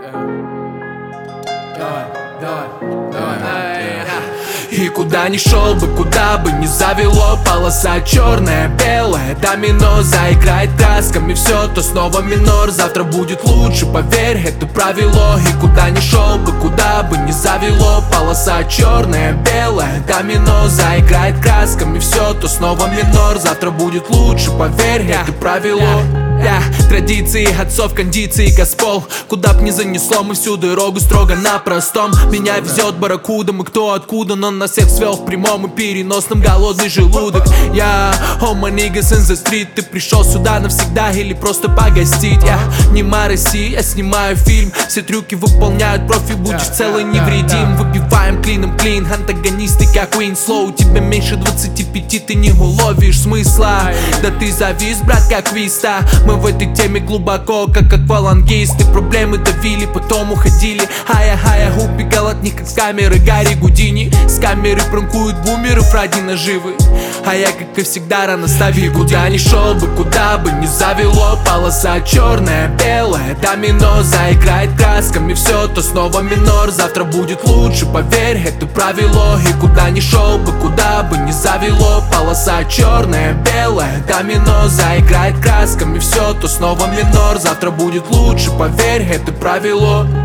И куда ни шел бы, куда бы ни завело, полоса черная, белая, домино. Заиграет красками все, то снова минор. Завтра будет лучше, поверь, это правило. И куда ни шел бы, куда бы ни завело, полоса черная, белая, домино. Заиграет красками все, то снова минор. Завтра будет лучше, поверь, это правило. Традиции отцов, кондиции, госпол. Куда б ни занесло, мы всю дорогу строго на простом. Меня везет барракуда, мы кто откуда, но нас всех свел в прямом и переносном голодный желудок. Я, oh my niggas in the street. Ты пришел сюда навсегда или просто погостить? Я не России, я снимаю фильм. Все трюки выполняют профи, будешь целый невредим. Выбиваем клином клин, антагонисты как Queen Slow. Тебе меньше 25, ты не уловишь смысла. Да ты завис, брат, как Виста. Мы в этой теме глубоко, как аквалангисты. Проблемы давили, потом уходили. Хая-хая, убегал от них, как с камеры Гарри Гудини. С камеры пранкуют бумеров ради наживы. А я, как и всегда, рано ставил. Куда ни шел бы, куда бы ни завело, полоса черная, белая, домино. Заиграет красками все, то снова минор. Завтра будет лучше, поверь, это правило. И куда ни шел бы, куда бы ни завело, полоса черная, белая, домино. Заиграет красками все, то снова минор. Завтра будет лучше, поверь, это правило.